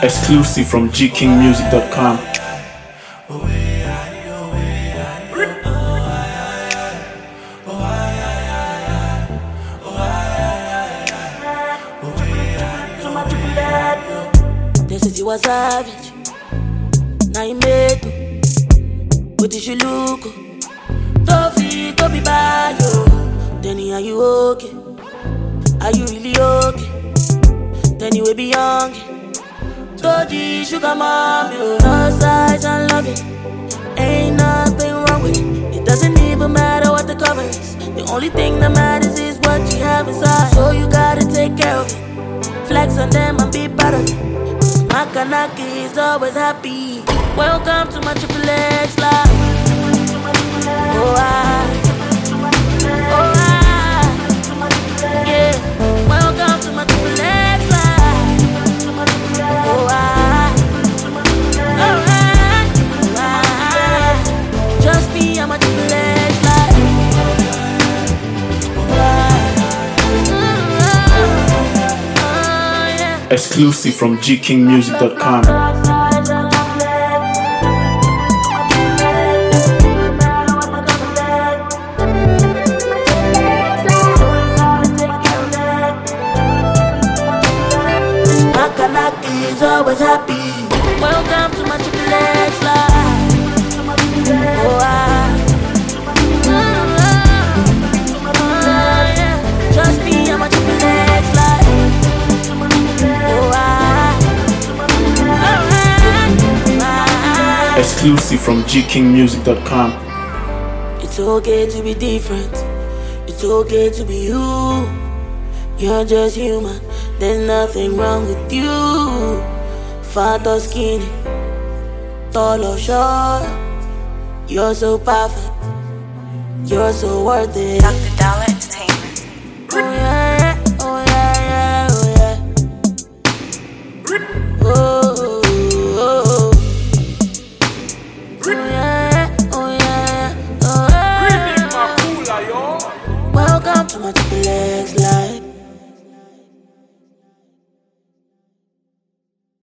Exclusive from gkingmusic.com. They said you was savage, now you made me. What did you look? Toffee, to be bad, yo. Then are you okay? Are you really okay? Then you will be young. Toddy, sugar mommy, oh. No size and love it. Ain't nothing wrong with it. It doesn't even matter what the cover is. The only thing that matters is what you have inside. So you gotta take care of it. Flex on them and be proud of it. My Kanaki is always happy. Welcome to my Triple X life. Oh, yeah. Welcome to my Triple X life. Oh, just me and my Triple X life. Exclusive from gkingmusic.com. Is always happy. Welcome to my Triple X life. Oh, yeah. Just me and my Triple X life. Oh, Exclusive from gkingmusic.com. It's okay to be different. It's okay to be you. You're just human. There's nothing wrong with you. Fat or skinny, tall or short, you're so perfect. You're so worth it. Dr. Dollar Entertainment. Oh yeah, oh yeah, oh yeah. Oh, oh, oh yeah, oh yeah, oh yeah. Welcome to my Triple X life.